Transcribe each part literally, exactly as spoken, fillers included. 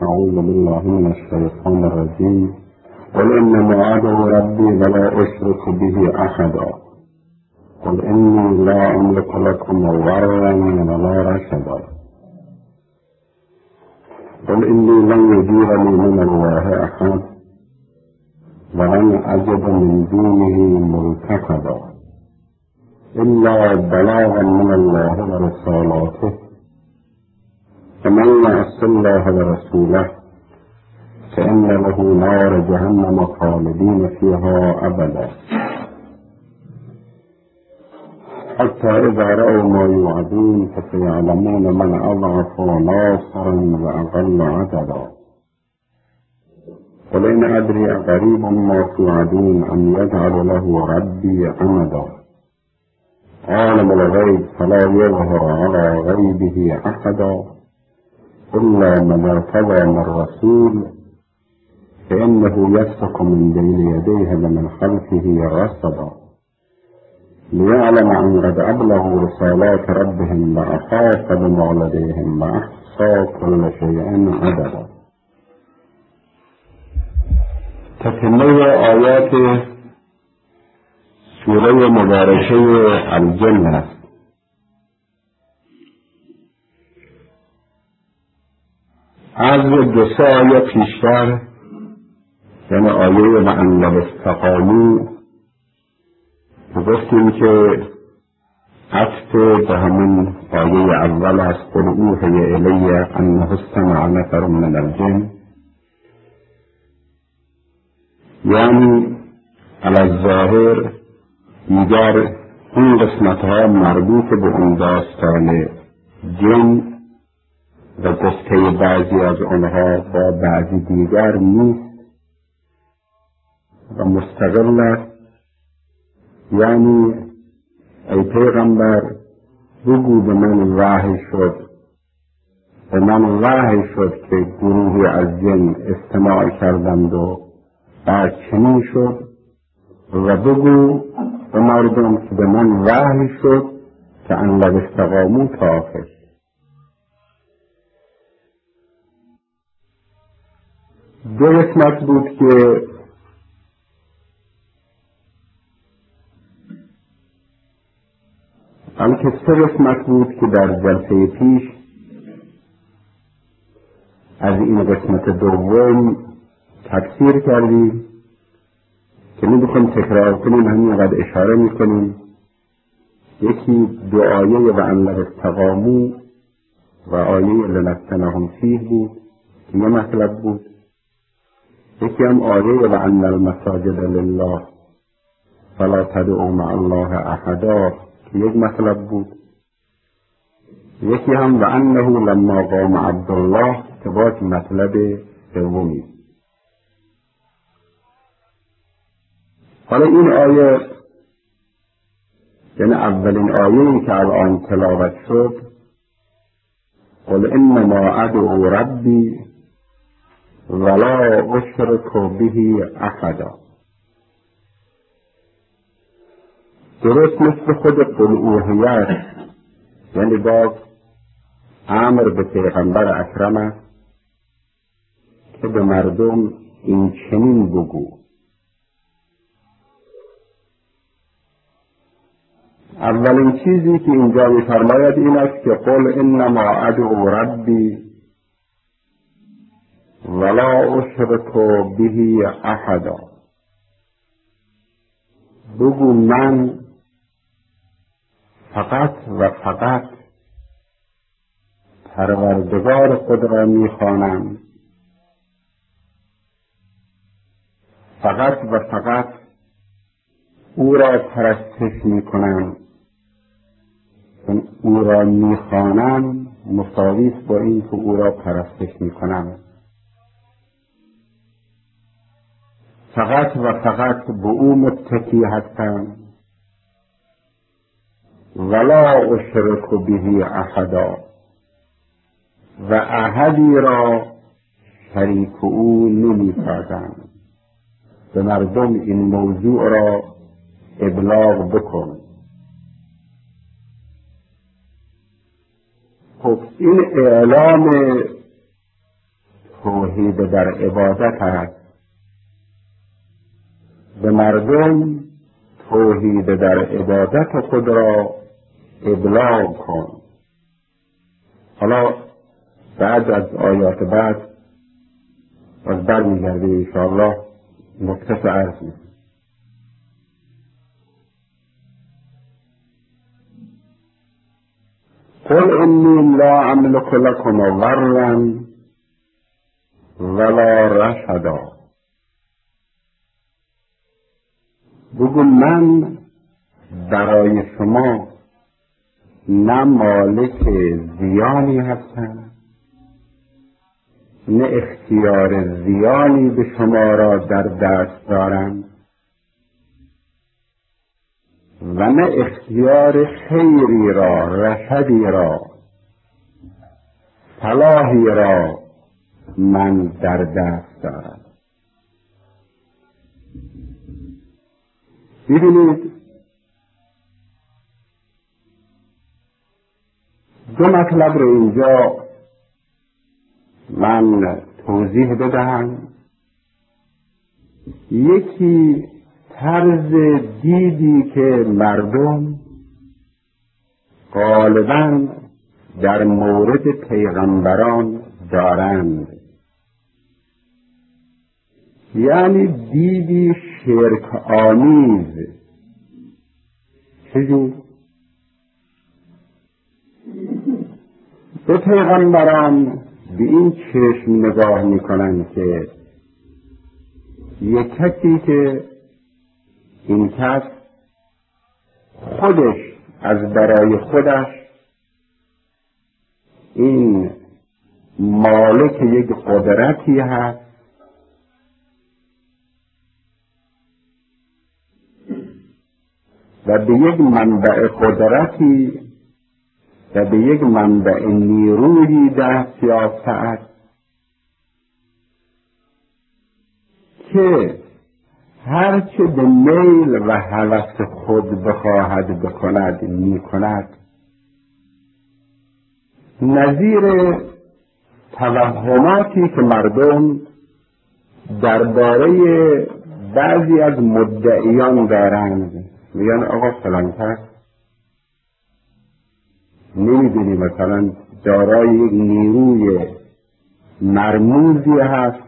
أعوذ بالله من الشيطان الرجيم. قل إنما أدعو ربي ولا أشرك به أحدا. قل إني لا أملك لكم ضرا ولا رشدا. قل إني لن يجيرني من الله أحد ولن أجد من دونه ملتحدا إلا بلاغا من الله ورسالاته. فمن يعص الله ورسوله فإن له نار جهنم خالدين فيها أبدا حتى إذا رأوا ما يوعدون فسيعلمون من أضعف ناصرا وأقل عددا. قل إن أدري أقريب ما توعدون أم يجعل له ربي أمدا. عالم الغيب فلا يظهر على غيبه أحدا إلا من ارتضى من رسول فإنه يسلك من بين يديه ومن خلفه رصدا ليعلم أن قد أبلغوا رسالات ربهم وأحاط بما لديهم وأحصى كل شيء عددا. تتمه آیات سوره مبارکه الجن است. از دو سه آیه پیشتر یعنی آیه و ان لو استقاموا گفتیم که عطف به همون آیه اول است. قل اوحی الی انه استمع نفر من الجن، یعنی علی الظاهر دیگر این قسمت ها مربوط به اون داستان جن و گفته بعضی از آنها با بعضی دیگر نیست و مستقل است. یعنی ای پیغمبر بگو به من وحی شد به من وحی شد که گروهی از جن استماع کردند و بعد چنین شد و بگو به مردم که به من وحی شد که ان لو استقاموا تا آخر. دو قسمت بود که بلکه سه قسمت بود که در جلسه پیش از این قسمت دوم تفسیر کردیم که نمیخوایم تکرار کنیم، همین قد اشاره میکنیم. یکی دو آیه و ان لو استقاموا و آیه لنفتنهم فیه بود که یه مطلب بود. یکی هم آیه و ان المساجد لله فلا تدعوا مع الله احدا که یک مطلب بود. یکی هم و انه لما قام عبدالله که باز مطلب دومی. حالا این آیه یعنی اولین آیه‌ای که الان تلاوت شد، قل انما ادعو ربی ولا اشرک به احدا، درست مثل خود قل اوحی است، یعنی باز امر به پیغمبر اکرم است که به مردم این چنین بگو. اولین چیزی که اینجا می‌فرماید این است که قل انما ادعو ربی ولا اشرک به احدا، بگو من فقط و فقط پروردگار خود را می‌خوانم، فقط و فقط او را پرستش می‌کنم. او را می‌خوانم مساوی است با این که او را پرستش می‌کنم. فقط و فقط به او متکی هستم. ولا اشرک به احدا، و احدی را شریک او نمی‌سازم. به مردم این موضوع را ابلاغ بکن. خب این اعلام توحید در عبادت است. به مردم توحید در عبادت خود را ابلاغ کن. حالا بعد از آیات بعد از بر میگرده انشاءالله نکته عرض می‌کنم. قل انی لا املک لکم ضرا ولا رشدا. بگو من برای شما نه مالک زیانی هستم، نه اختیار زیانی به شما را در دست دارم و نه اختیار خیری را، رشدی را، صلاحی را من در دست دارم. ببینید دو مطلب رو اینجا من توضیح بدهم. یکی طرز دیدی که مردم غالباً در مورد پیغمبران دارند، یعنی دیدی شرک آمیز. چجور؟ به پیغمبران به این چشم نگاه میکنند که یک کسی که این کس خودش از برای خودش این مالک یک قدرتی هست و به یک منبع قدرتی و به یک منبع نیرویی دست یافته است که هرچه به میل و هوس خود بخواهد بکند می کند. نظیر توهماتی که مردم درباره بعضی از مدعیان دارند، میگن آقا فلان کس نمیدونی مثلا دارای یک نیروی مرموزی هست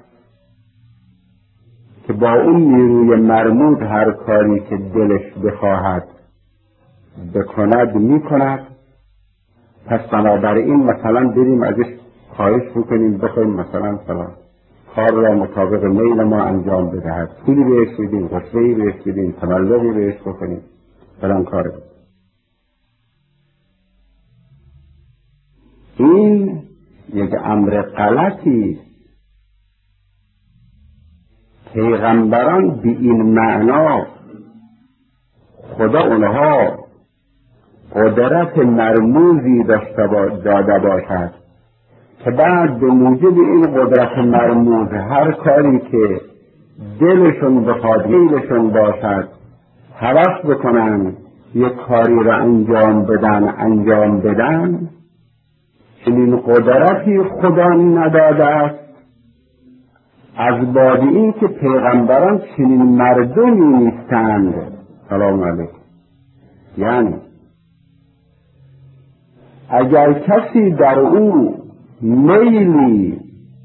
که با اون نیروی مرموز هر کاری که دلش بخواهد بکند میکند. پس بنابراین مثلا بریم ازش خواهش بکنیم بخوایم مثلا فلان کار را مطابق میل ما انجام بدهد، پولی بهش بدیم، غصه‌ای بهش بدیم، تملقی بهش بکنیم، فلان کار بدیم. این یک امر غلطی. پیغمبران به این معنا خدا اونها قدرت مرموزی داده باشد که بعد به موجب این قدرت مرموز هر کاری که دلشون بخواد میلشون باشد هوس بکنن، یک کاری را انجام بدن انجام بدن. چنین قدرتی خدا نداده است، از بعد این که پیغمبران چنین مردمی نیستند. سلام علیکم. یعنی اگر کسی در او میلی،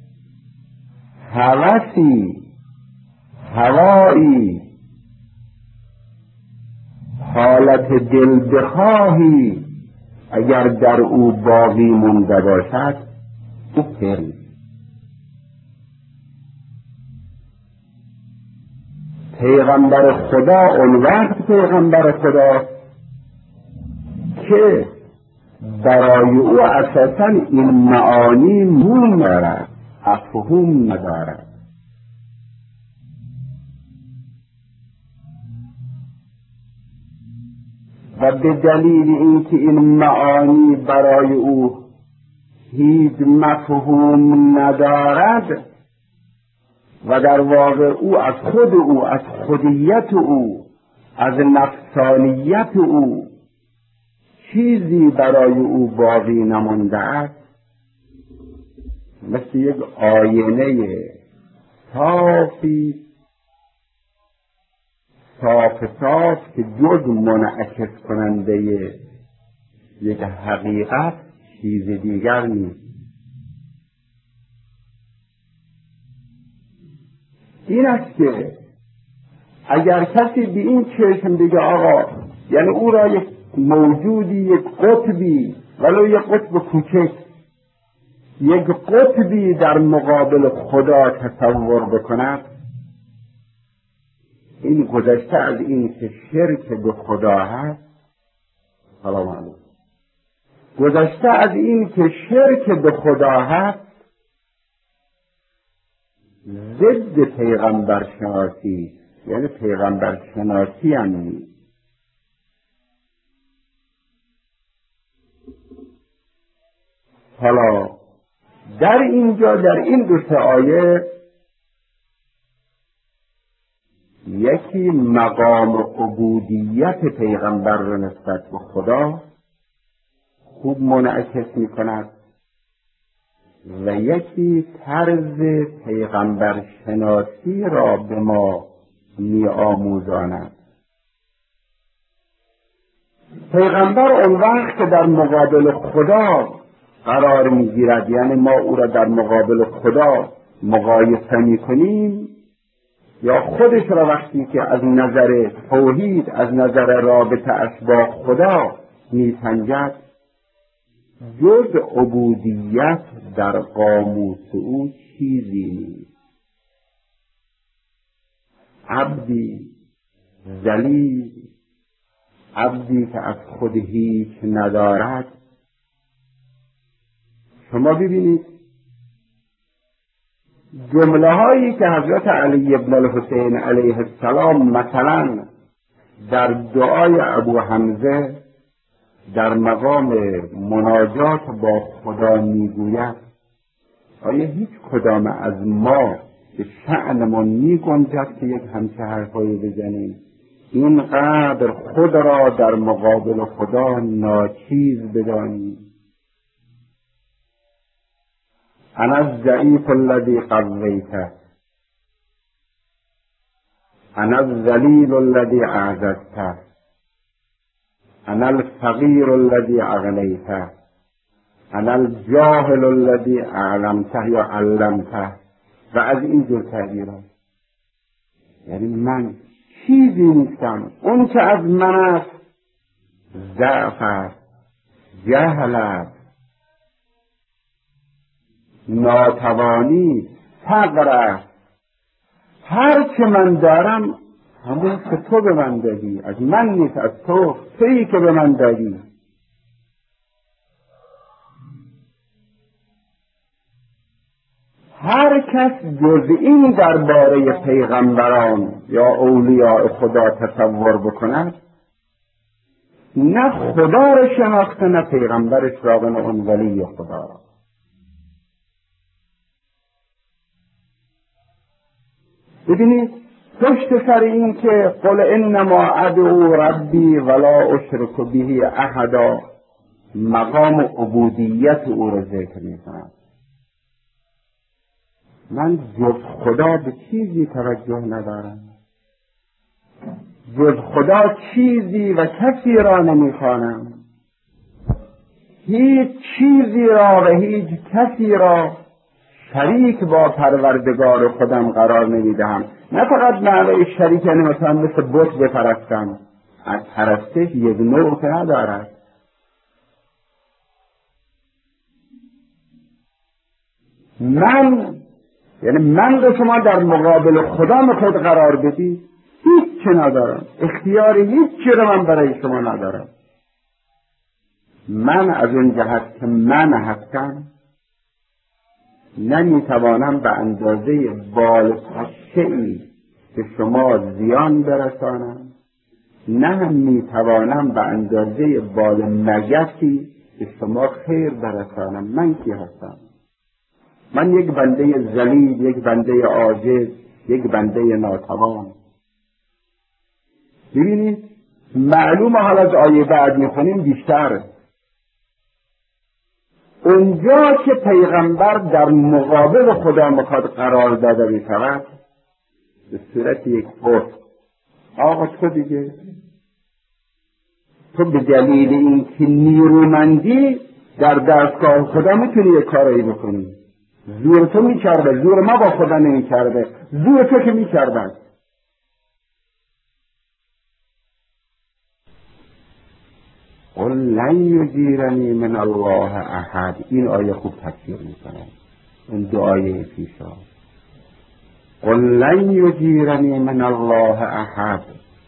هوسی، هوایی، حالت دل بخواهی اگر در او باقی مونده باشد، او پیغمبر. پیغمبر خدا اون وقت پیغمبر خدا که برای او اساساً این معانی مون دارد، افهوم ندارد. و به دلیل اینکه این معانی برای او هیچ مفهوم ندارد و در واقع او از خود او، از خودیت او، از نفسانیت او چیزی برای او باقی نمانده است، مثل یک آینه صافی صاف صاف که جز منعکس کننده یک حقیقت چیز دیگر نیست. این است که اگر کسی به این چشم بگه آقا، یعنی او را یک موجودی، یک قطبی، ولو یک قطب کوچک، یک قطبی در مقابل خدا تصور بکند، این گذشته از این که شرک به خدا هست، سلام علیکم، گذشته از این که شرک به خدا هست، ضد پیغمبر شناسی، یعنی پیغمبر شناسی هم نیست. حالا در اینجا در این دو تا آیه یکی مقام عبودیت پیغمبر را نسبت به خدا خوب منعکس می کند و یکی طرز پیغمبر شناسی را به ما می آموزاند. پیغمبر اون وقت که در مقابل خدا قرار می گیرد، یعنی ما او را در مقابل خدا مقایسه می کنیم، یا خودش را وقتی که از نظر توحید، از نظر رابطه اش با خدا می سنجد، جز عبودیت در قاموس او چیزی نیست. عبدی ذلیل، عبدی که از خود هیچ ندارد. شما ببینید جمله هایی که حضرت علی ابن الحسین علیه السلام مثلا در دعای ابو حمزه در مقام مناجات با خدا میگوید، آیا هیچ کدام از ما به شأنمان میگنجد که یک همچه حرفایی بزنیم؟ اینقدر خود را در مقابل خدا ناچیز بدانیم. انا الضعیف الذی قویته، انا الذلیل الذی اعززته، انا الفقیر الذی اغنیته، انا الجاهل الذی اعلمته یا علمته و از این جور تعبیرات. یعنی من چیزی نیستم، اون که از من است ضعف است، جهل است، ناتوانی، فقر است. هر که من دارم همون که تو به من دادی، از من نیست، از تو، تویی که به من دادی. هر کس جز این درباره پیغمبران یا اولیاء خدا تصور بکند، نه خدا را شناخته نه پیغمبرش را و نه اون ولی خدا را. ببینید پشت سر این که قل انما ادعو ربی ولا اشرک به احدا، مقام عبودیت او را ذکر می‌کند. من جز خدا به چیزی توجه ندارم، جز خدا چیزی و کسی را نمی‌خوانم، هیچ چیزی را و هیچ کسی را شریک با پروردگار خودم قرار نمیدهم. نه فقط معنی شریک یعنی مثلا مثل بت بپرستم، از پرستش یک نوع که ندارد. من یعنی من رو شما در مقابل خدا میخواید قرار بدید، هیچ چی ندارم، اختیاری هیچ چی رو من برای شما ندارم. من از اون جهت که من هستم نمیتوانم به اندازه بال پشه‌ای که شما زیان برسانم، نه هم میتوانم به اندازه بال مگسی که شما خیر برسانم. من کی هستم؟ من یک بنده ذلیل، یک بنده عاجز، یک بنده ناتوان. ببینید معلومه حالا از آیه بعد میخونیم بیشتر اونجا که پیغمبر در مقابل خدا میخواد قرار داده بشود به صورت یک پست، آقا تو دیگه تو به دلیل اینکه نیرومندی در دستگاه خدا میتونی یک کاری بکنی، زور تو میکرده، زور ما با خدا نمیکرده، زور تو که میکرده. قل لن یجیرنی من الله احد، این آیه خوب تفسیر میکنه این دو آیه پیشا. قل لن یجیرنی من الله احد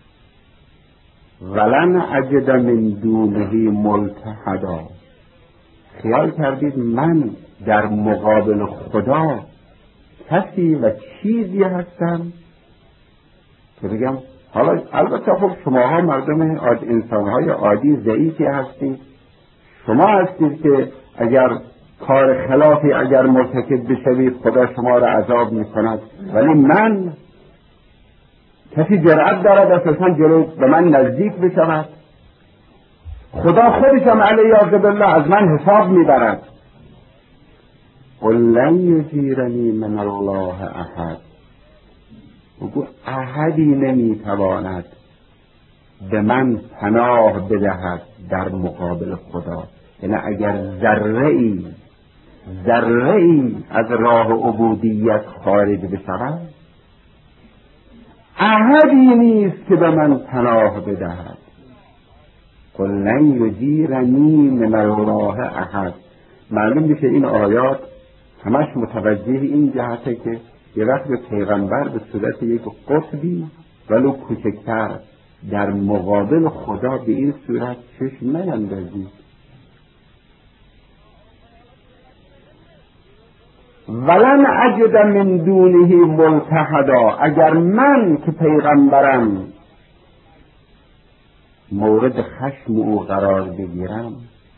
ولن اجد من دونه ملتحدا. خیال کردید من در مقابل خدا کسی و چیزی هستم که بگم حالا البته خب شماها مردم انسانهای عادی ضعیفی هستید، شما هستید که اگر کار خلافی اگر مرتکب بشوید خدا شما را عذاب میکند، ولی من کسی جرأت دارد اساسا جلو به من نزدیک بشود؟ خدا خودشم علیه بالله از من حساب میبرد. قل لن یجیرنی من الله احد، بگو احدی نمیتواند به من پناه بدهد در مقابل خدا. یعنی اگر ذره ای ذره ای از راه عبودیت خارج بشود احدی نیست که به من پناه بدهد. قل لن یجیرنی من الله احد. معلوم میشه این آیات همش متوجه این جهته که یه وقت به پیغمبر به صورت یک قطبی ولو کوچکتر در مقابل خدا به این صورت چشم نیندازید. ولن اجد من دونه ملتحدا، اگر من که پیغمبرم مورد خشم او قرار بگیرم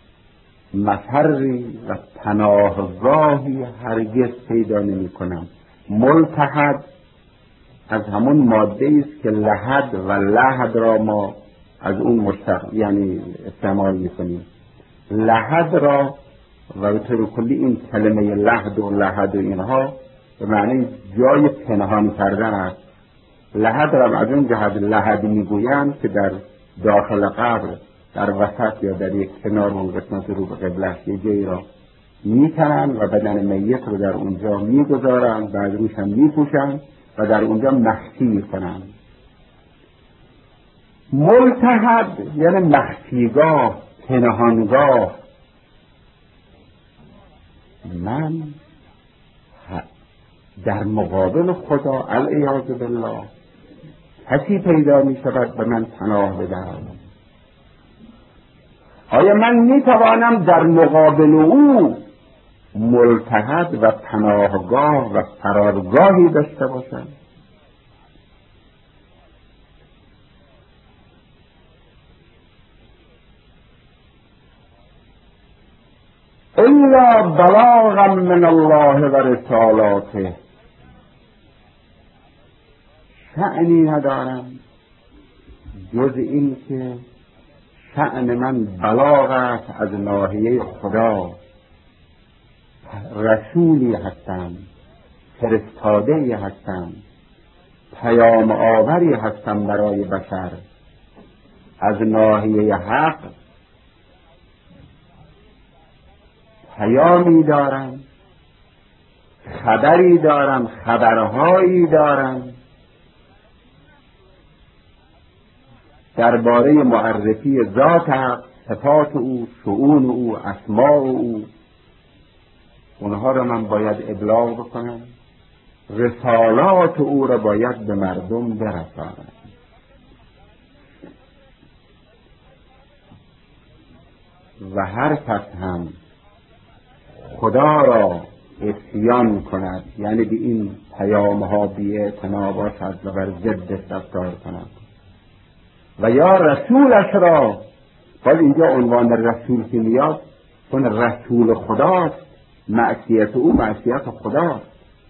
مفری و پناهگاهی هرگز پیدا نمی کنم. ملتحد از همون ماده است که لحد و لحد را ما از اون مشتق یعنی استعمال می کنیم. لحد را و به طور کلی این کلمه لحد و لحد و اینها به معنی جای پنهان کردن است. لحد را از اون جهت لحد میگویند که در داخل قبر در وسط یا در یک کنار اون قسمت رو به قبله یه جایی را میکنن و بدن میت رو در اونجا میگذارن، بعد روش هم میپوشن و در اونجا مخفی میکنن. ملتحد یعنی مخفیگاه، پنهانگاه. من در مقابل خدا علیاذ بالله کسی پیدا می شود به من پناه بدهد. آیا من می توانم در مقابل او ملتحد و پناهگاه و فرارگاهی داشته باشم؟ الا بلاغا من الله و رسالاته، شأنی ندارم جز این که شأن من بلاغ است از ناحیه خدا، رسولی هستم، فرستاده هستم، پیام آوری هستم برای بشر از ناحیه حق. پیامی دارم، خبری دارم، خبرهایی دارم درباره معرفی ذات حق، صفات او، شؤون او، اسماء او. اونها را من باید ابلاغ بکنم، رسالات او را باید به مردم برسانم. و هر کس هم خدا را عصیان کند، یعنی به این پیام ها بی‌اعتنا باشد و بر ضدش رفتار کند، و یا رسولش را، باید اینجا عنوان رسول که میاد چون رسول خداست، معصیت او معصیت خداست،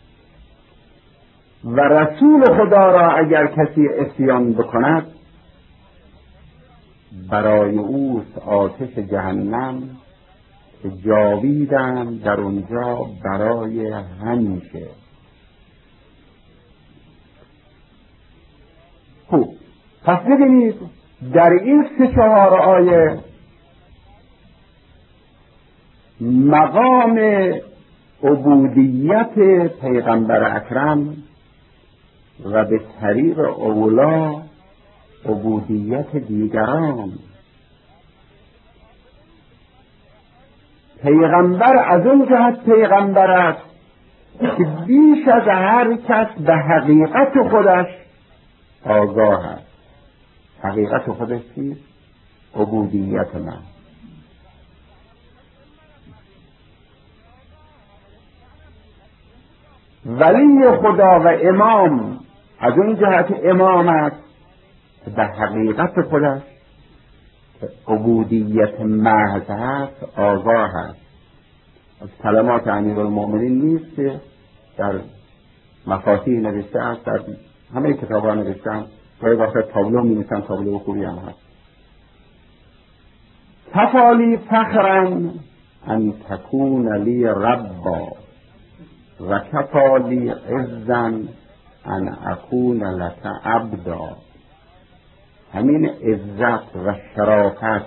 و رسول خدا را اگر کسی عصیان بکند برای اوست آتش جهنم که جاویدم در اونجا برای همیشه. خوب، پس ببینید در این سه چهار آیه مقام عبودیت پیغمبر اکرم و به طریق اولا عبودیت دیگران. پیغمبر از اون جهت پیغمبر است که بیش از هر کس به حقیقت خودش آگاه است. حقیقت خودش چیست؟ عبودیت من. ولی خدا و امام از اون جهت امام است که به حقیقت خودش عبودیت محض هست آگاه است. از کلمات امیرالمؤمنین نیست که در مفاتیح نوشته است، در همه کتاب ها نوشته است، گاهی وقت تابلو می نویسن، تابلو خوبی هم هست. کفالی فخرا ان تکون لی ربا و کفالی عزا ان اکون لک عبدا. همین عزت و شرافت،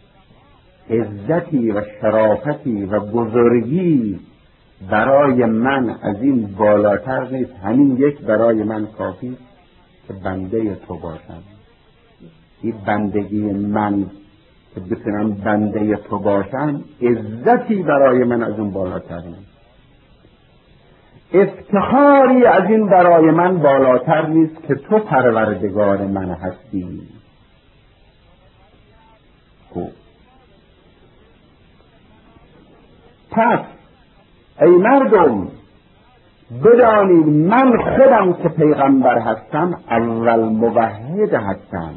عزتی و شرافتی و بزرگی برای من از این بالاتر نیست. همین یک برای من کافی که بنده تو باشم. این بندگی من که بتونم بنده تو باشم عزتی برای من از اون بالاتر نیست. افتخاری از این برای من بالاتر نیست که تو پروردگار من هستی. خوب، پس ای مردم بدانید من خودم که پیغمبر هستم اول موحد هستم.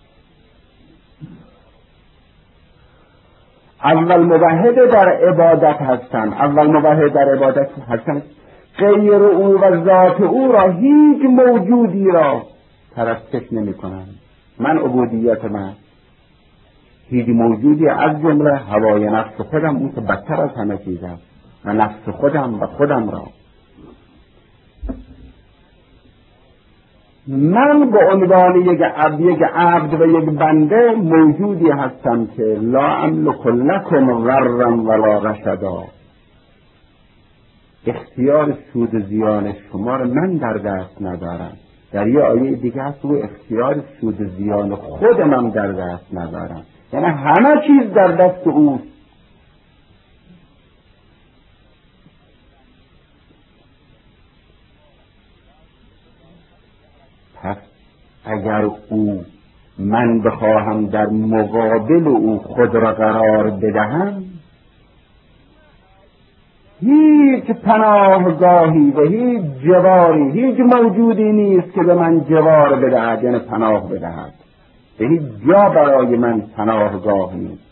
اول موحد در عبادت هستم. اول موحد در عبادت هستم غیر او و ذات او را هیچ موجودی را پرستش نمی کنم. من عبودیت من هیچ موجودی از جمله هوای نفس خودم، اون که بدتر از همه چیز است، و نفس خودم و خودم را من به عنوان یک عبد یک عبد و یک بنده موجودی هستم که لا املک لکم ضرا ولا رشدا. اختیار سود و زیان شما را من در دست ندارم. در یه آیه دیگه هست و اختیار سود و زیان خود من در دست ندارم، یعنی همه چیز در دست اوست. پس اگر او من بخواهم در مقابل او خود را قرار بدهم، هیچ پناهگاهی و هیچ جواری، هیچ موجودی نیست که به من جوار بدهد، یعنی پناه بدهد. به هیچ جا برای من پناهگاه نیست.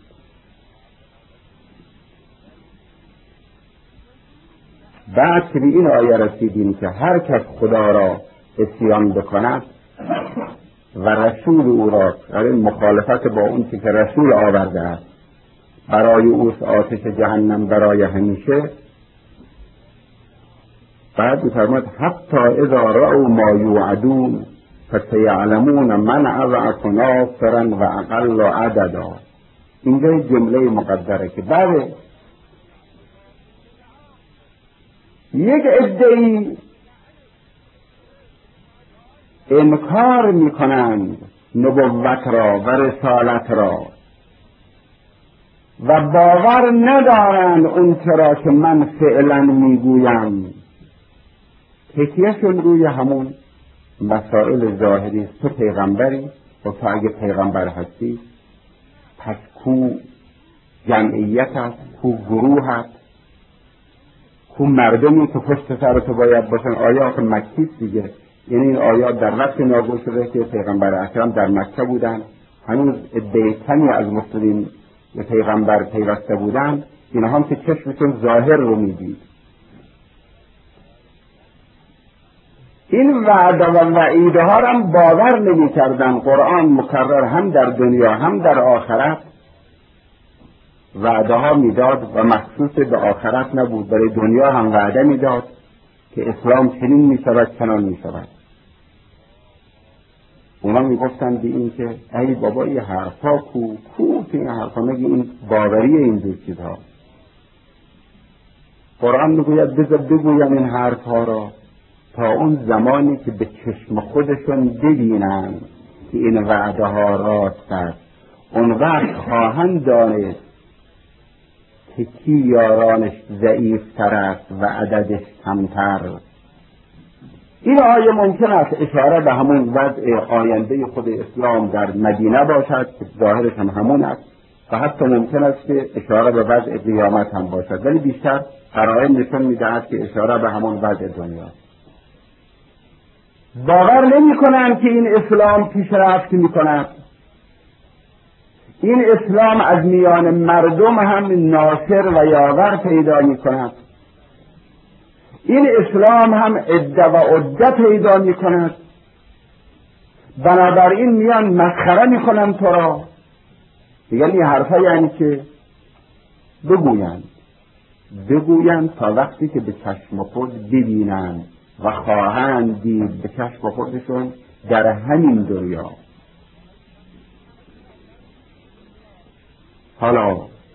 بعد که به این آیه رسیدیم که هر کس خدا را عصیان بکند و رسول او را در مخالفت با اون که رسول آورده است برای اوست آتش جهنم برای همیشه. بعد می‌فرماید حتی اذا رأوا ما یوعدون فسیعلمون من اضعف ناصرا و اقل عددا. اینجا جمله مقدره که بعد یک عده‌ای انکار میکنند نبوت را و رسالت را و باور ندارند اون چرا که من فعلا میگویم، تکیهشون روی همون مسائل ظاهری است. تو پیغمبری و تو اگه پیغمبر هستی پس کو جمعیت هست، کو گروه هست، کو مردمی که پشت سر تو باید باشن. آیات مکی دیگه، یعنی این آیات در وقت نازل شده که پیغمبر اکرم در مکه بودن، هنوز عده کمی از مسلمین به پیغمبر پیوسته بودن. اینها هم که چشمشون ظاهر رو میدید. این وعده و وعیده ها را هم باور نمی کردن. قرآن مکرر هم در دنیا هم در آخرت وعده ها میداد و مخصوص به آخرت نبود، برای دنیا هم وعده میداد که اسلام چنین میشود چنان میشود. اونا میگفتن به این که ای بابا این حرفا کو کو که این حرفا مگه این باوری این دو چیزها. قرآن میگوید بذار بگویم این حرفها را تا اون زمانی که به چشم خودشون ببینن که این وعده ها راست است، اون وقت خواهند دانست که کی یارانش ضعیف تر است و عددش کمتر. این آیه ممکن است اشاره به همون وضع آینده خود اسلام در مدینه باشد که ظاهرش هم همون است و حتی ممکن است که اشاره به وضع قیامت هم باشد، ولی بیشتر قرائن نشون می‌دهد که اشاره به همون وضع دنیا. باور نمی‌کنند که این اسلام پیشرفت می‌کند. این اسلام از میان مردم هم ناصر و یاور پیدا می‌کند. این اسلام هم عده و عده پیدا می‌کند. بنابراین میان مسخره می‌کنن تو را. دیگر این حرفا یعنی که بگویند بگویند تا وقتی که به چشم خود ببینند و خواهند دید به چشم خودشون در همین دنیا. حالا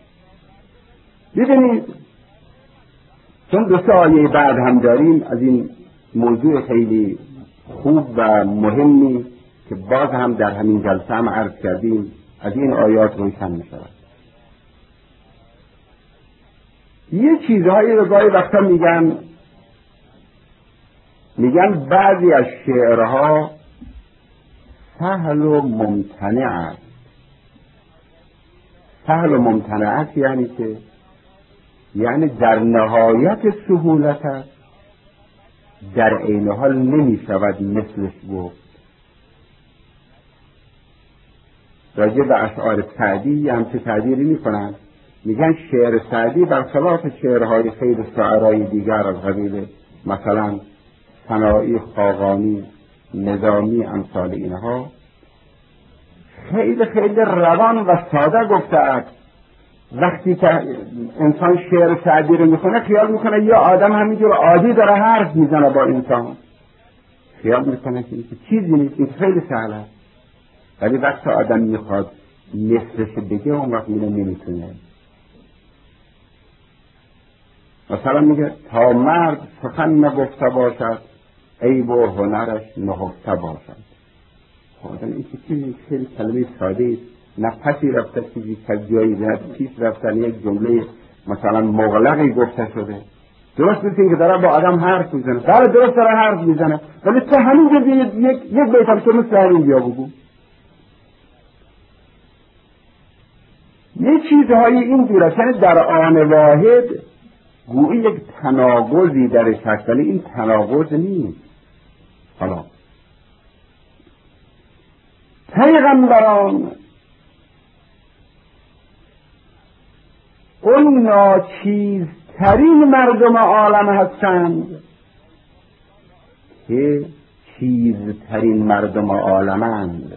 ببینید چون دو سه آیه بعد هم داریم از این موضوع خیلی خوب و مهمی که باز هم در همین جلسه هم عرض کردیم از این آیات روشن می شود. یه چیزهایی رو گاهی وقتا میگن میگن بعضی از شعرها سهل و ممتنع است. سهل و ممتنع است یعنی که یعنی در نهایت سهولت است، در عین حال نمی شود مثلش گفت. راجع به اشعار سعدی هم چه تعبیری می کنند؟ میگن شعر سعدی برخلاف شعرهای خیلی شاعرای دیگر از قبیل مثلا سنایی، خاقانی، نظامی، امثال اینها خیلی خیلی روان و ساده گفته است. وقتی که انسان شعر سعدی رو میخونه خیال میکنه یه آدم همینجور عادی داره حرف میزنه با انسان، خیال میکنه که چیزی نیست، این خیلی سهل است. ولی وقتی آدم میخواد مثلش بگه اون وقت اینو نمیتونه. مثلا میگه تا مرد سخن نگفته باشد عیب و هنرش نهفته باشد. خب این چیزی خیلی کلمه ساده است، نه پسی رفته چیزی کجایی نه پیش رفتن، یک جمله مثلا مغلقی گفته شده. درست نیست که داره با آدم حرف میزنه، بله درست داره حرف میزنه، ولی تو همین یک یک بیتم تو مثل همین بیا بگو. یه چیزهایی این جوره در آن واحد گویی یک تناقضی درش هست، ولی این تناقض نیست. حالا پیغمبران اون ناچیزترین مردم عالم هستند که چیزترین مردم عالمند.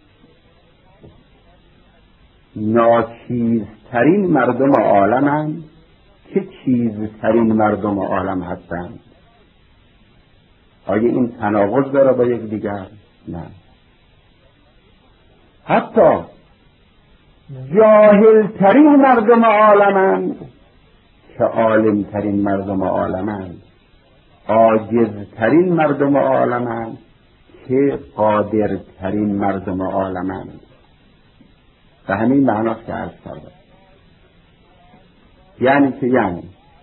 ناچیزترین مردم عالمند که چیزترین مردم عالم هستند. آیا این تناقض داره با یک دیگر؟ نه. حتی جاهلترین مردم عالمند که عالمترین مردم عالمند، عاجزترین مردم عالمند که قادرترین مردم عالمند. به همین معناست که عرض کردم. یعنی که یعنی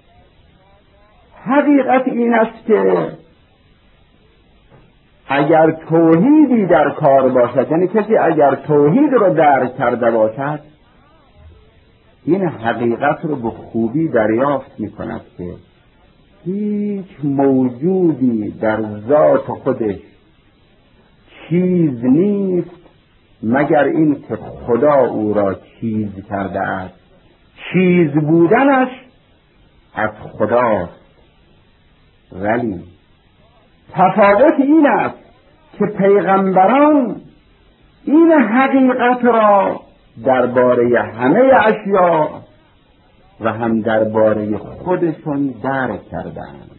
حقیقت این است که اگر توحیدی در کار باشد، یعنی کسی اگر توحید رو درک کرده باشد، این حقیقت رو به خوبی دریافت می کند که هیچ موجودی در ذات خودش چیز نیست مگر این که خدا او را چیز کرده است. چیز بودنش از خداست، ولی تفاوت این است که پیغمبران این حقیقت را درباره همه اشیاء و هم درباره خودشون درک کردند.